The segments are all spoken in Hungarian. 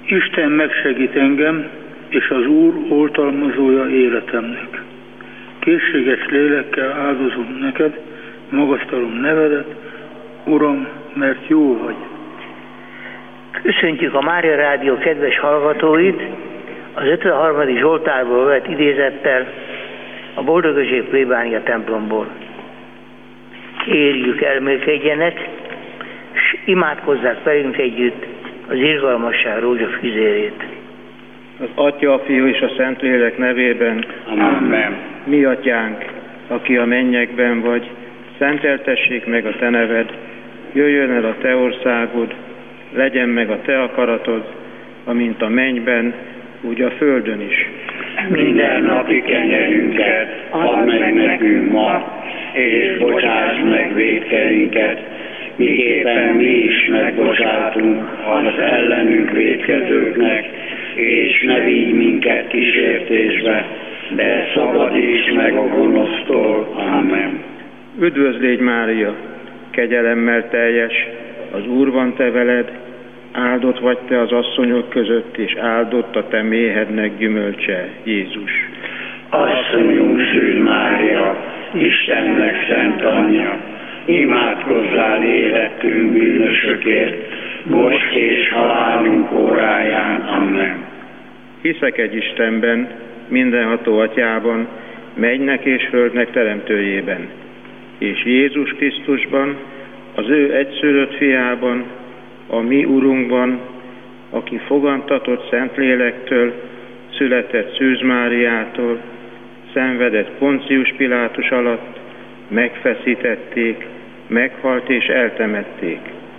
Isten megsegít engem, és az Úr oltalmazója életemnek. Készséges lélekkel áldozom neked, magasztalom nevedet, Uram, mert jó vagy. Köszöntjük a Mária Rádió kedves hallgatóit az 53. Zsoltárból vett idézettel a Boldogösség plébánia templomból. Kérjük, elmélkedjenek, és imádkozzák velünk együtt az irgalmasság rózsafüzérét. Az Atya, a Fiú és a Szentlélek nevében. Amen. Mi Atyánk, aki a mennyekben vagy, szenteltessék meg a Te neved, jöjjön el a Te országod, legyen meg a Te akaratod, amint a mennyben, úgy a földön is. Minden napi kenyerünket add meg nekünk ma, és bocsáss meg vétkeinket, miképpen mi is megbocsátunk az ellenünk vétkezőknek, és ne vigy minket kísértésbe, de szabadíts meg a gonosztól. Amen. Üdvözlégy Mária, kegyelemmel teljes, az Úr van te veled, áldott vagy te az asszonyok között, és áldott a te méhednek gyümölcse, Jézus. Asszonyunk Szűz Mária, Istennek szent anyja, imádkozzál életünk bűnösökért, most és halálunk óráján. Amen. Hiszek egy Istenben, mindenható Atyában, mennynek és földnek teremtőjében, és Jézus Krisztusban, az ő egyszülött fiában, a mi Urunkban, aki fogantatott Szentlélektől, született Szűz Máriától, szenvedett Poncius Pilátus alatt, megfeszítették, meghalt és eltemették.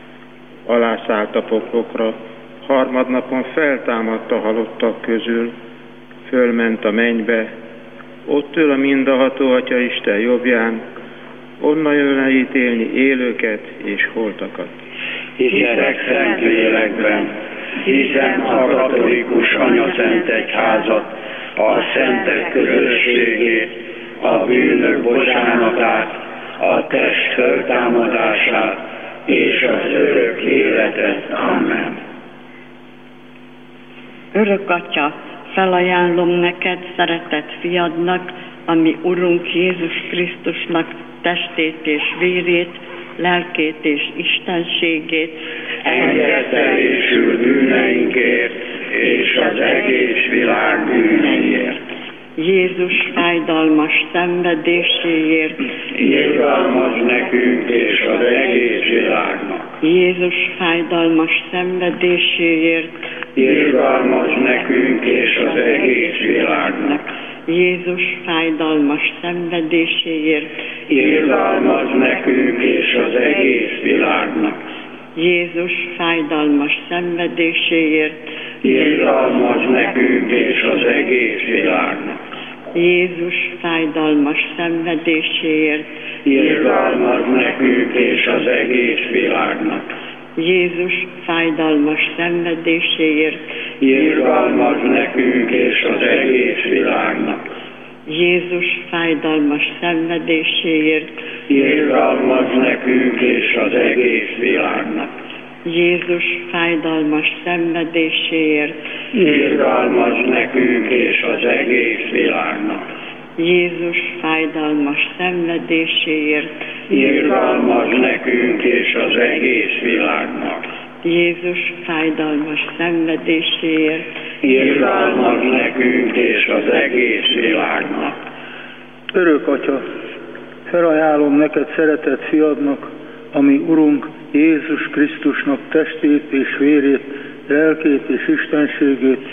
Alászállt a poklokra, harmadnapon feltámadt a halottak közül, fölment a mennybe, ott ül a mindenható Atya Isten jobbján, onnan jön elítélni élőket és holtakat. Hiszek szent lélekben, hiszem a katolikus anyaszent egyházat, a szentek közösségét, a bűnök bocsánatát, a test föltámadását és az örök életet. Amen. Örök Atya, felajánlom neked szeretett fiadnak, ami Urunk Jézus Krisztusnak testét és vérét, lelkét és istenségét, engedtelésül bűneinkért és az egész világ bűneiért. Jézus fájdalmas szenvedéséért, irgalmaz nekünk és az egész világnak. Jézus fájdalmas szenvedéséért, irgalmaz nekünk és az egész világnak. Jézus fájdalmas szenvedéséért, irgalmaz nekünk és az egész világnak. Jézus fájdalmas szenvedéséért, irgalmaz nekünk és az egész világnak. Jézus fájdalmas szenvedéséért, irgalmaz nekünk és az egész világnak. Jézus fájdalmas szenvedéséért, irgalmaz nekünk és az egész világnak. Jézus fájdalmas szenvedéséért, irgalmaz nekünk és az egész világnak. Jézus fájdalmas szenvedéséért, irgalmaz nekünk és az egész világnak. Jézus fájdalmas szenvedéséért, irgalmaz nekünk és az egész világnak. Jézus fájdalmas szenvedéséért, irgalmaz nekünk és az egész világnak. Örök Atya, felajánlom neked szeretett fiadnak, ami Urunk Jézus Krisztusnak testét és vérét, lelkét és istenségét,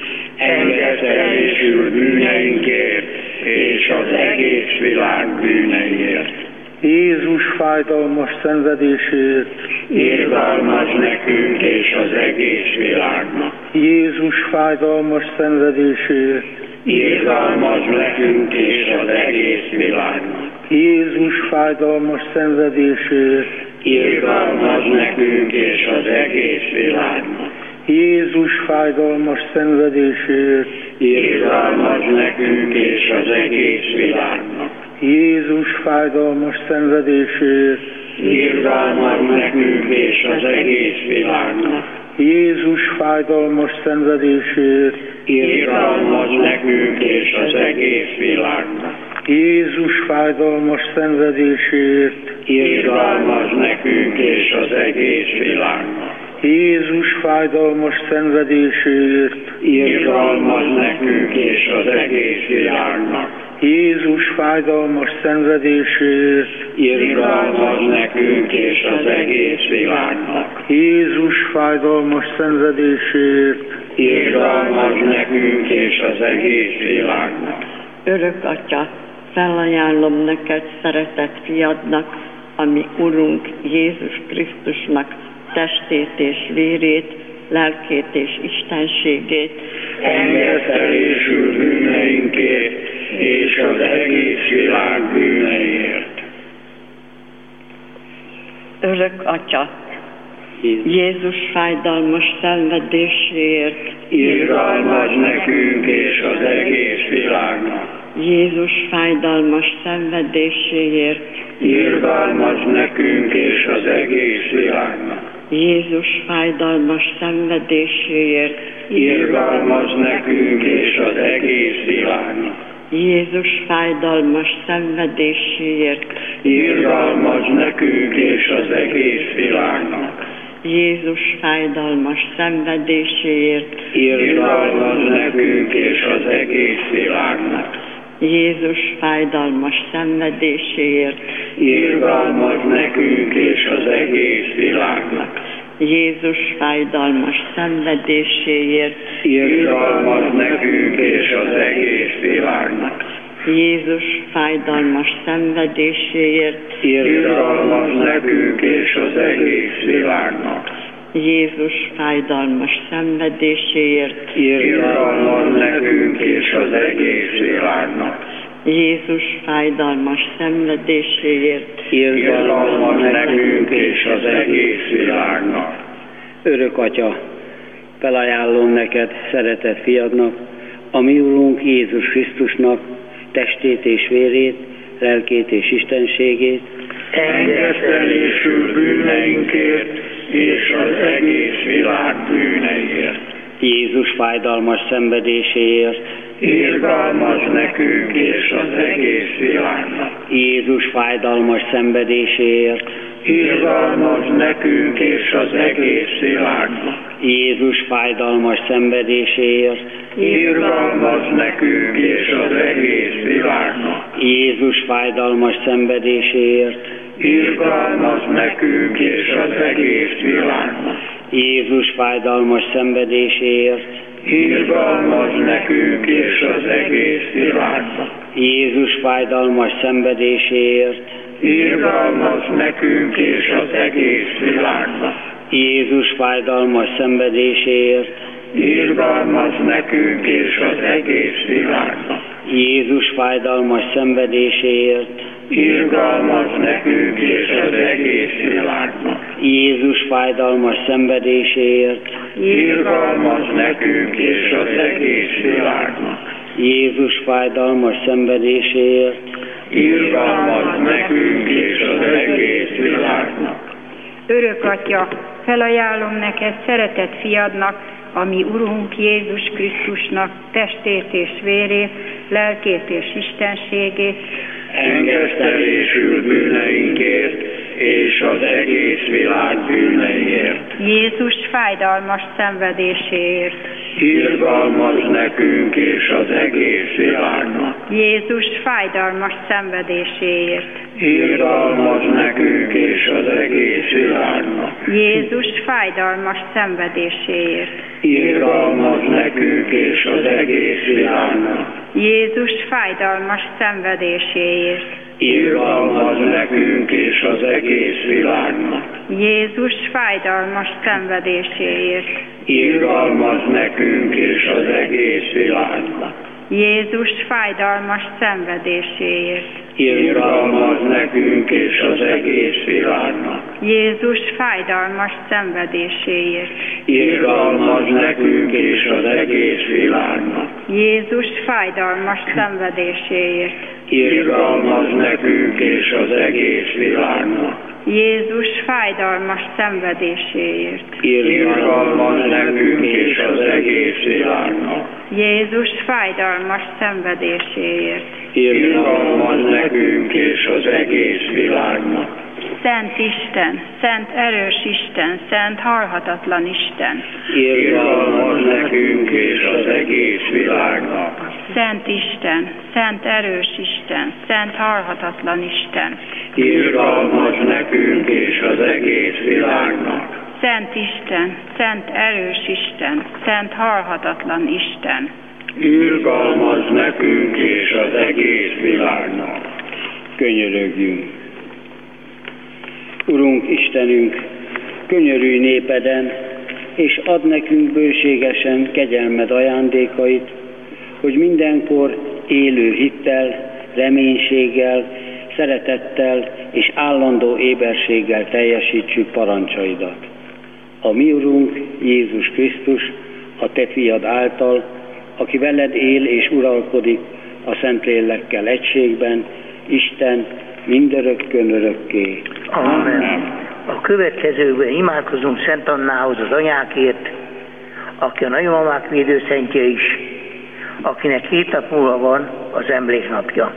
engedtelésül bűneinkért és az egész világ bűneiért. Jézus fájdalmas szenvedéséért, irgalmaz nekünk és az egész világnak. Jézus fájdalmas szenvedéséért, irgalmaz nekünk és az egész világnak. Jézus fájdalmas szenvedéséért, irgalmaz nekünk és az egész világnak. Jézus fájdalmas szenvedéséért, irgalmaz nekünk és az egész világnak. Jézus fájdalmas szenvedéséért, irgalmaz nekünk és az egész világnak. Jézus fájdalmas szenvedéséért, irgalmaz nekünk és az egész világnak. Jézus fájdalmas szenvedéséért, Irgalmaz nekünk és az egész világnak. Jézus fájdalmas szenvedéséért, Irgalmaz nekünk és az egész világnak. Jézus fájdalmas szenvedéséért, Irgalmaz nekünk és az egész világnak. Jézus fájdalmas szenvedéséért, Irgalmaz nekünk és az egész világnak. Örök Atya, felajánlom neked szeretett fiadnak, ami Urunk Jézus Krisztusnak testét és vérét, lelkét és istenségét, Engedtelésül bűneinkért és az egész világ bűneiért. Örök Atya, Jézus fájdalmas szenvedéséért, Irgalmaz nekünk és az egész világnak. Jézus fájdalmas szenvedéséért, Irgalmaz nekünk és az egész világnak. Jézus fájdalmas szenvedéséért, Irgalmaz nekünk és az egész világnak. Jézus fájdalmas szenvedéséért, Irgalmaz nekünk és az egész világnak. Jézus fájdalmas szenvedéséért, Irgalmaz nekünk és az egész világnak. Jézus fájdalmas szenvedéséért, Irgalmaz nekünk és az egész világnak. Jézus fájdalmas szenvedéséért, Irgalmaz nekünk és az egész világnak. Jézus fájdalmas szenvedéséért, Irgalmaz nekünk és az egész világnak. Jézus fájdalmas szenvedéséért, Irgalmaz nekünk és az egész világnak. Jézus fájdalmas szenvedéséért, Irgalmaz nekünk és az egész világnak. Örök Atya, felajánlom neked szeretett fiadnak, a mi Urunk Jézus Krisztusnak testét és vérét, lelkét és istenségét, Engedtelésül bűneinkért és az egész világ bűneiért. Jézus fájdalmas szenvedéséért, Irgalmaz nekünk és az egész világnak. Jézus fájdalmas szenvedéséért, Irgalmaz nekünk és az egész világnak. Jézus fájdalmas szenvedéséért, Irgalmaz nekünk és az egész világnak. Jézus fájdalmas szenvedéséért, Irgalmaz nekünk és az egész világnak. Jézus fájdalmas szenvedéséért, Irgalmaz nekünk és az egész világnak. Jézus fájdalmas szenvedéséért, Irgalmaz nekünk és az egész világnak. Jézus fájdalmas szenvedéséért, Irgalmaz nekünk és az egész világnak. Jézus fájdalmas szenvedéséért, Irgalmaz nekünk és az egész világnak. Jézus fájdalmas szenvedéséért, Irgalmaz nekünk és az egész világnak. Jézus fájdalmas szenvedéséért, Irgalmaz nekünk és az egész világnak. Örök Atya, felajánlom neked szeretett fiadnak, a mi Urunk Jézus Krisztusnak testét és vérét, lelkét és istenségét, Engedtelésül bűneinkért és az egész világ bűneiért. Jézus fájdalmas szenvedéséért, Irgalmaz nekünk és az egész világnak. Jézus fájdalmas szenvedéséért, Irgalmaz nekünk és az egész világnak. Jézus fájdalmas szenvedéséért, Irgalmaz nekünk és az egész világnak. Jézus fájdalmas szenvedéséért, Irgalmaz nekünk és az egész világnak. Jézus fájdalmas szenvedéséért, Irgalmaz nekünk és az egész világnak. Jézus fájdalmas szenvedéséért, Irgalmaz nekünk és az egész világnak. Jézus fájdalmas szenvedéséért, Irgalmaz nekünk és az egész világnak. Jézus fájdalmas szenvedéséért, Irgalmaz nekünk és az egész világnak. Jézus fájdalmas szenvedéséért. Irgalmaz nekünk és az egész világnak. Jézus fájdalmas szenvedéséért. Irgalmaz nekünk és az egész világnak. Szent Isten, szent erős Isten, szent halhatatlan Isten. Irgalmaz nekünk és az egész világnak. Szent Isten, szent erős Isten, szent halhatatlan Isten. Irgalmaz nekünk és az egész világnak. Szent Isten, szent erős Isten, szent halhatatlan Isten. Irgalmaz nekünk és az egész világnak. Könyörögjünk. Urunk Istenünk, könyörülj népeden, és add nekünk bőségesen kegyelmed ajándékait, hogy mindenkor élő hittel, reménységgel, szeretettel és állandó éberséggel teljesítsük parancsaidat. A mi Urunk Jézus Krisztus, a Te fiad által, aki veled él és uralkodik a Szentlélekkel egységben, Isten mindörökkön örökké. Amen. A következőben imádkozunk Szent Annához, az anyákért, aki a nagymamák védőszentje is, akinek 7 nap múlva van az emléknapja.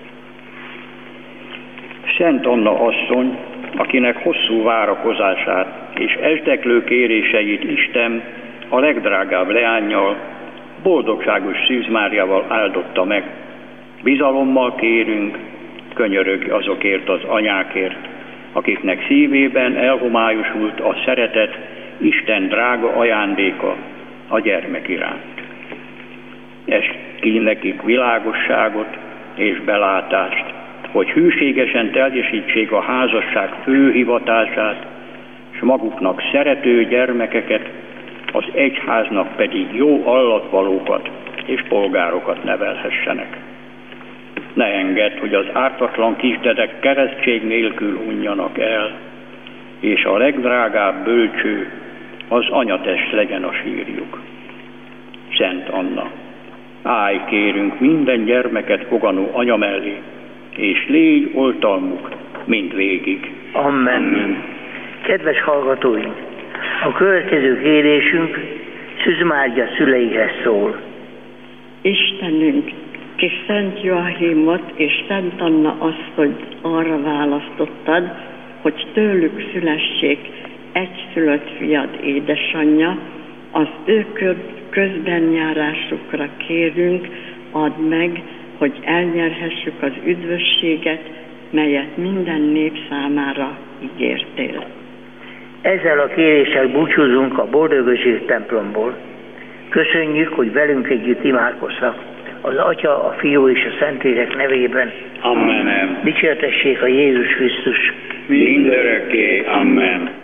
Szent Anna asszony, akinek hosszú várakozását és esdeklő kéréseit Isten a legdrágább leánnyal, boldogságos Szűz Máriával áldotta meg. Bizalommal kérünk, könyörögj azokért az anyákért, akiknek szívében elhomályosult a szeretet, Isten drága ajándéka a gyermek iránt. Est ki nekik világosságot és belátást, hogy hűségesen teljesítsék a házasság fő hivatását, és maguknak szerető gyermekeket, az egyháznak pedig jó allatvalókat és polgárokat nevelhessenek. Ne engedd, hogy az ártatlan kisdedek keresztség nélkül unjanak el, és a legdrágább bölcső, az anyatest legyen a sírjuk. Szent Anna, állj kérünk minden gyermeket foganó anya mellé, és légy oltalmuk mindvégig. Amen. Kedves hallgatóink, a következő kérésünk Szűz Mária szüleihez szól. Istenünk, ki Szent Joachimot és Szent Anna asszonyt arra választottad, hogy tőlük szülessék egyszülött fiad édesanyja, az ő közbenjárásukra kérünk, add meg, hogy elnyerhessük az üdvösséget, melyet minden nép számára ígértél. Ezzel a kéréssel búcsúzunk a Boldogösség templomból. Köszönjük, hogy velünk együtt imádkoztak az Atya, a Fiú és a Szentlélek nevében. Amen. Dicsértessék a Jézus Krisztus. Mindörökké. Amen.